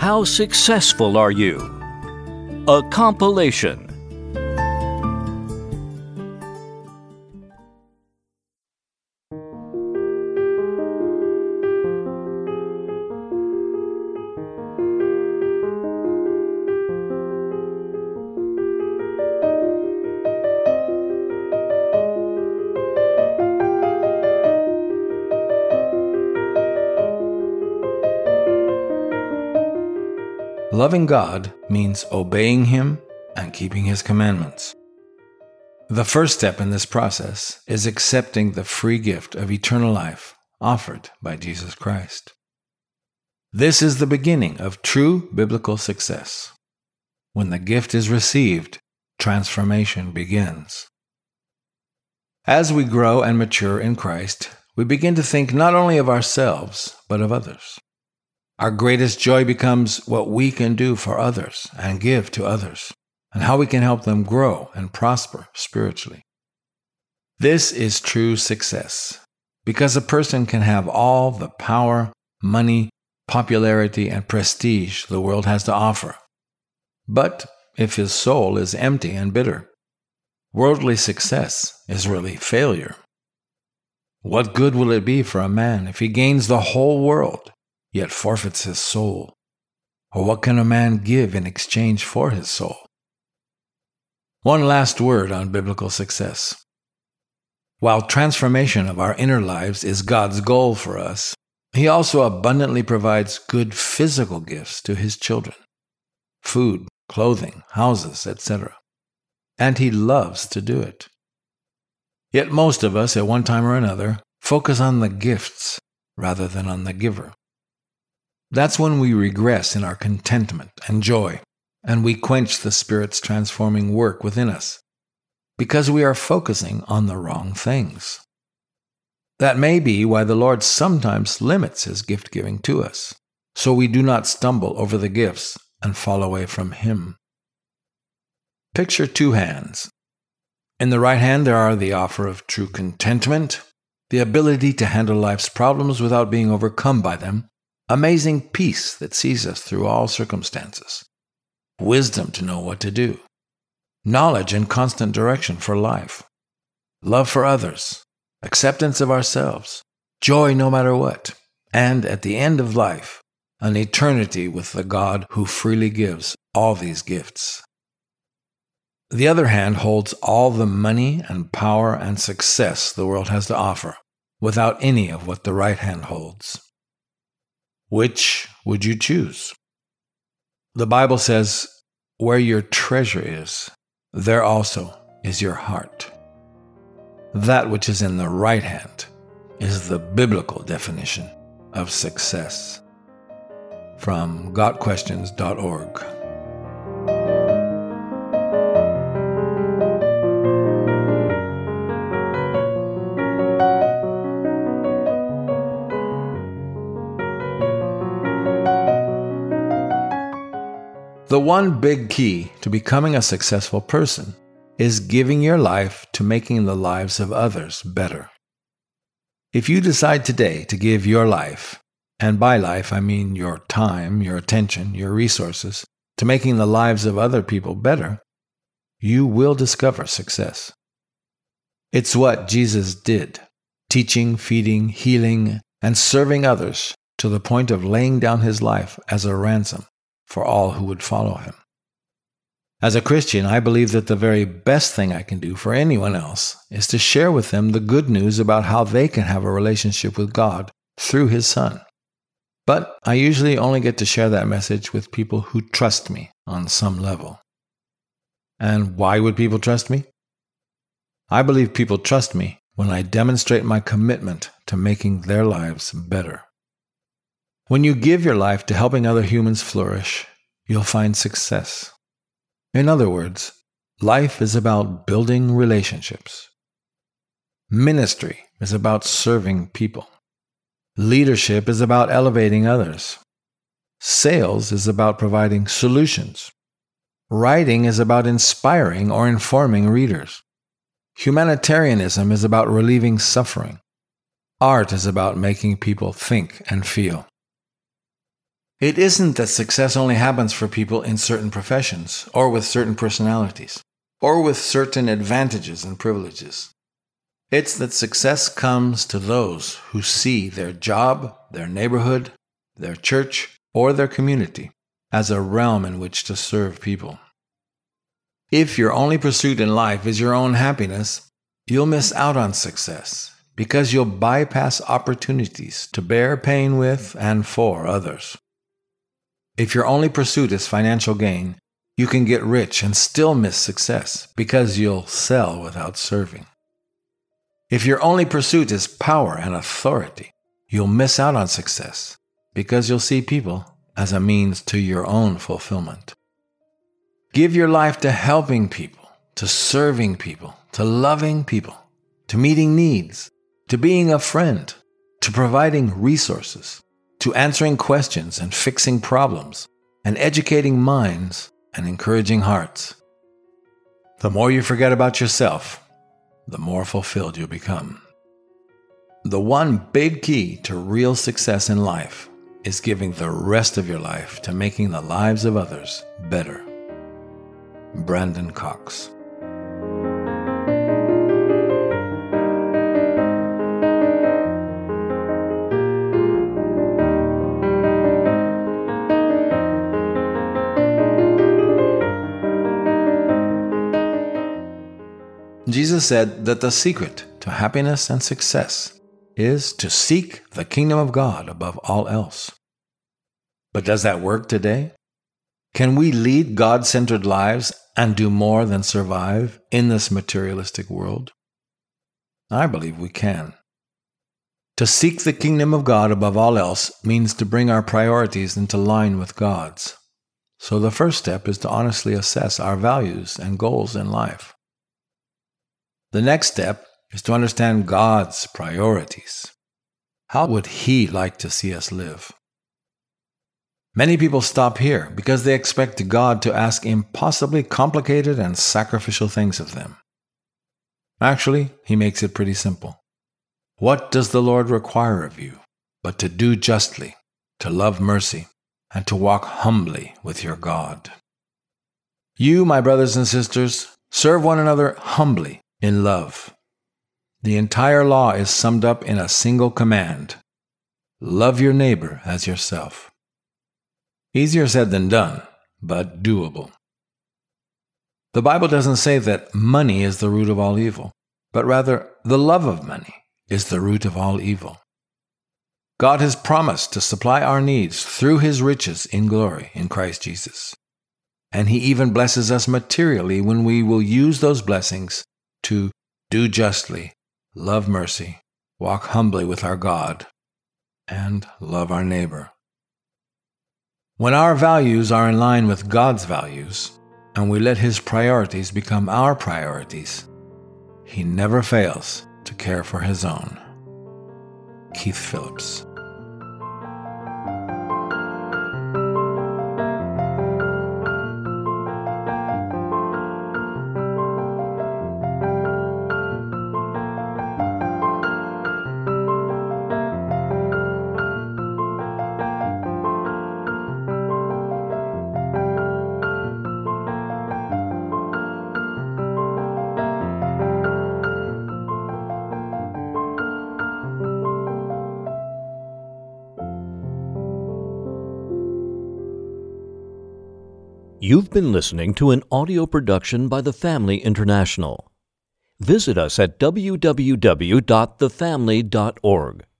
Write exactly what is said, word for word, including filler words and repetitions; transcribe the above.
How Successful Are You? A compilation. Loving God means obeying Him and keeping His commandments. The first step in this process is accepting the free gift of eternal life offered by Jesus Christ. This is the beginning of true biblical success. When the gift is received, transformation begins. As we grow and mature in Christ, we begin to think not only of ourselves, but of others. Our greatest joy becomes what we can do for others and give to others, and how we can help them grow and prosper spiritually. This is true success, because a person can have all the power, money, popularity, and prestige the world has to offer. But if his soul is empty and bitter, worldly success is really failure. What good will it be for a man if he gains the whole world, yet forfeits his soul? Or what can a man give in exchange for his soul? One last word on biblical success. While transformation of our inner lives is God's goal for us, He also abundantly provides good physical gifts to His children: food, clothing, houses, et cetera. And He loves to do it. Yet most of us, at one time or another, focus on the gifts rather than on the giver. That's when we regress in our contentment and joy, and we quench the Spirit's transforming work within us, because we are focusing on the wrong things. That may be why the Lord sometimes limits His gift-giving to us, so we do not stumble over the gifts and fall away from Him. Picture two hands. In the right hand there are the offer of true contentment, the ability to handle life's problems without being overcome by them, amazing peace that sees us through all circumstances, wisdom to know what to do, knowledge and constant direction for life, love for others, acceptance of ourselves, joy no matter what, and at the end of life, an eternity with the God who freely gives all these gifts. The other hand holds all the money and power and success the world has to offer, without any of what the right hand holds. Which would you choose? The Bible says, "Where your treasure is, there also is your heart." That which is in the right hand is the biblical definition of success. From got questions dot org. The one big key to becoming a successful person is giving your life to making the lives of others better. If you decide today to give your life, and by life I mean your time, your attention, your resources, to making the lives of other people better, you will discover success. It's what Jesus did, teaching, feeding, healing, and serving others to the point of laying down His life as a ransom for all who would follow Him. As a Christian, I believe that the very best thing I can do for anyone else is to share with them the good news about how they can have a relationship with God through His Son. But I usually only get to share that message with people who trust me on some level. And why would people trust me? I believe people trust me when I demonstrate my commitment to making their lives better. When you give your life to helping other humans flourish, you'll find success. In other words, life is about building relationships. Ministry is about serving people. Leadership is about elevating others. Sales is about providing solutions. Writing is about inspiring or informing readers. Humanitarianism is about relieving suffering. Art is about making people think and feel. It isn't that success only happens for people in certain professions, or with certain personalities, or with certain advantages and privileges. It's that success comes to those who see their job, their neighborhood, their church, or their community as a realm in which to serve people. If your only pursuit in life is your own happiness, you'll miss out on success because you'll bypass opportunities to bear pain with and for others. If your only pursuit is financial gain, you can get rich and still miss success because you'll sell without serving. If your only pursuit is power and authority, you'll miss out on success because you'll see people as a means to your own fulfillment. Give your life to helping people, to serving people, to loving people, to meeting needs, to being a friend, to providing resources, to answering questions and fixing problems, and educating minds and encouraging hearts. The more you forget about yourself, the more fulfilled you become. The one big key to real success in life is giving the rest of your life to making the lives of others better. Brandon Cox. Jesus said that the secret to happiness and success is to seek the kingdom of God above all else. But does that work today? Can we lead God-centered lives and do more than survive in this materialistic world? I believe we can. To seek the kingdom of God above all else means to bring our priorities into line with God's. So the first step is to honestly assess our values and goals in life. The next step is to understand God's priorities. How would He like to see us live? Many people stop here because they expect God to ask impossibly complicated and sacrificial things of them. Actually, He makes it pretty simple. What does the Lord require of you but to do justly, to love mercy, and to walk humbly with your God? You, my brothers and sisters, serve one another humbly in love. The entire law is summed up in a single command: love your neighbor as yourself. Easier said than done, but doable. The Bible doesn't say that money is the root of all evil, but rather the love of money is the root of all evil. God has promised to supply our needs through His riches in glory in Christ Jesus. And He even blesses us materially when we will use those blessings to do justly, love mercy, walk humbly with our God, and love our neighbor. When our values are in line with God's values, and we let His priorities become our priorities, He never fails to care for His own. Keith Phillips. You've been listening to an audio production by The Family International. Visit us at w w w dot the family dot org.